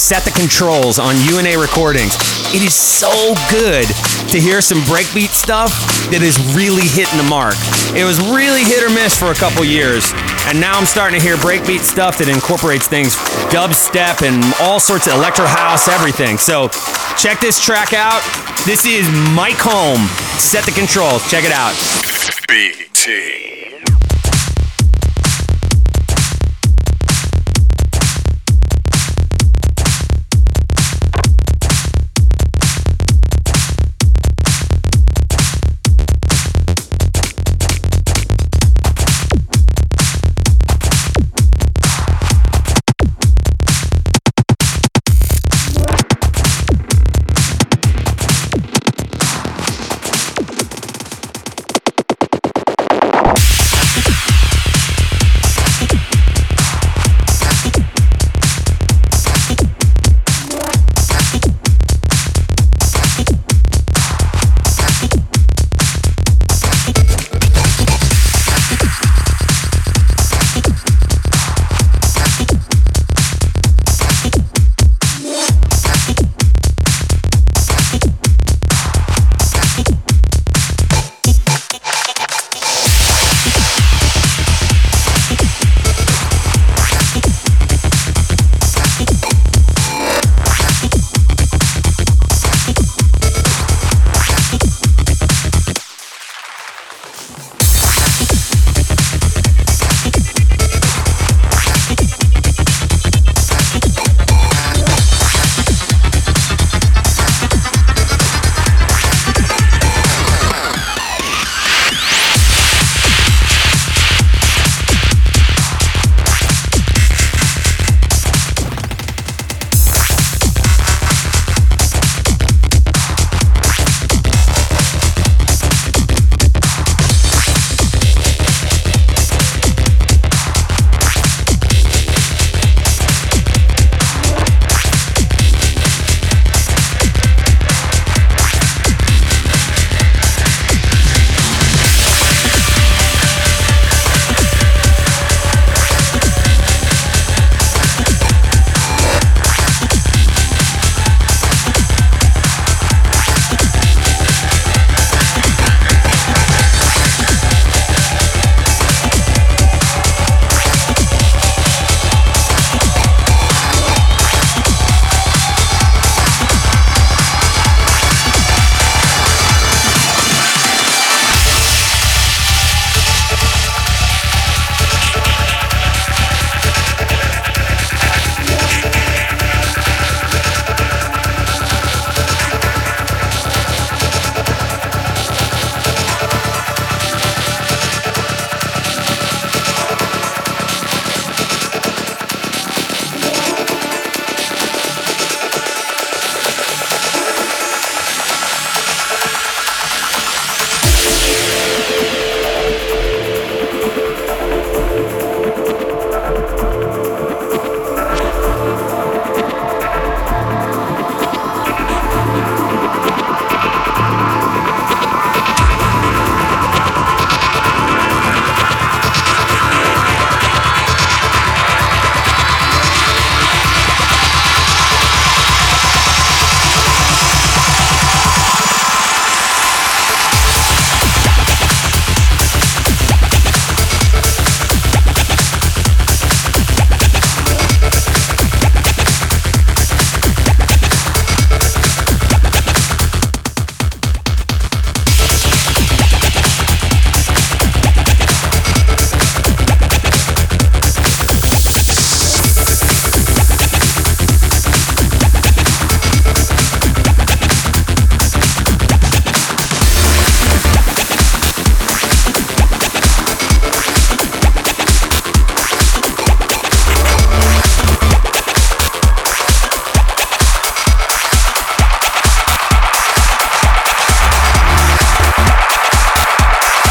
Set the Controls on UNA Recordings. It is so good to hear some breakbeat stuff that is really hitting the mark. It was really hit or miss for a couple years, and now I'm starting to hear breakbeat stuff that incorporates things, dubstep and all sorts of electro house, everything. So check this track out. This is Mike Holm. Set the Controls. Check it out. BT.